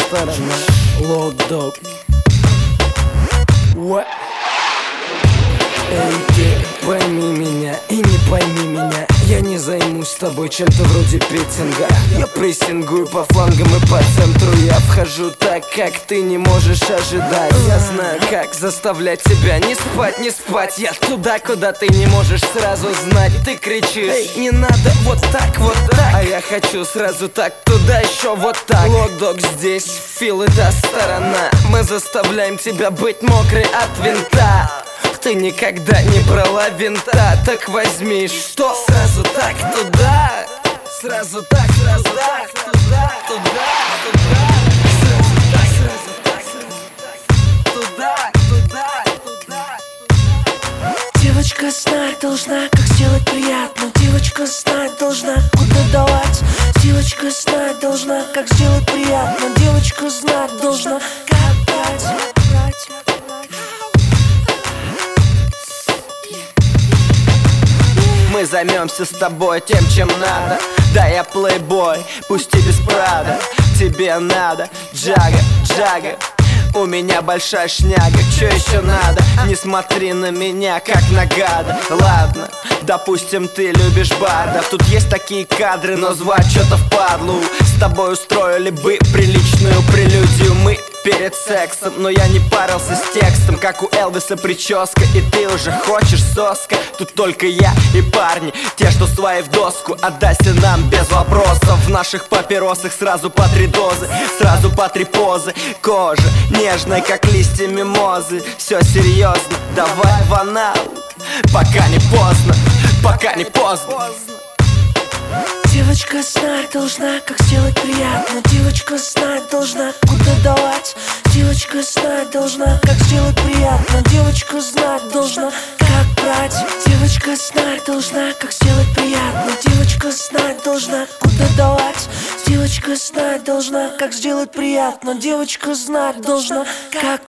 сторона. Лот-дог. Эй, ты пойми меня и не пойми меня. Я не займусь с тобой чем-то вроде питинга. Я прессингую по флангам и по центру. Я вхожу так, как ты не можешь ожидать. Я знаю, как заставлять тебя не спать, не спать. Я туда, куда ты не можешь сразу знать. Ты кричишь: эй, не надо вот так, вот так. А я хочу сразу так, туда еще вот так. Лот-дог здесь, Фил и та сторона. Мы заставляем тебя быть мокрой от винта. Ты никогда не брала винта, так возьми, что? Сразу так туда, сразу так, сразу так, туда, туда, туда. Сразу так, сразу так, туда, туда, туда. Девочка знать должна, как сделать приятно. Девочка знать должна, куда давать. Девочка знать должна, как сделать приятно. Девочка знать должна, как брать. Мы займемся с тобой тем, чем надо. Да, я плейбой, пусть и без прада. Тебе надо джага, джага. У меня большая шняга, чё еще надо? Не смотри на меня, как на гада. Ладно, допустим, ты любишь бардов. Тут есть такие кадры, но звать что-то впадлу. С тобой устроили бы приличную прелюдию мы перед сексом, но я не парился с текстом, как у Элвиса прическа. И ты уже хочешь соска. Тут только я и парни, те, что свои в доску. Отдайся нам без вопросов. В наших папиросах сразу по 3 дозы, сразу по 3 позы. Кожа нежная, как листья мимозы. Все серьезно, давай в анал, пока не поздно, пока не поздно. Девочка знать должна, как сделать приятно. Девочка знать должна, куда давать. Девочка знать должна, как сделать приятно. Девочка знать должна, как брать. Девочка знать должна, как сделать приятно. Девочка знать должна, куда давать. Девочка знать должна, как сделать приятно. Девочка знать должна, как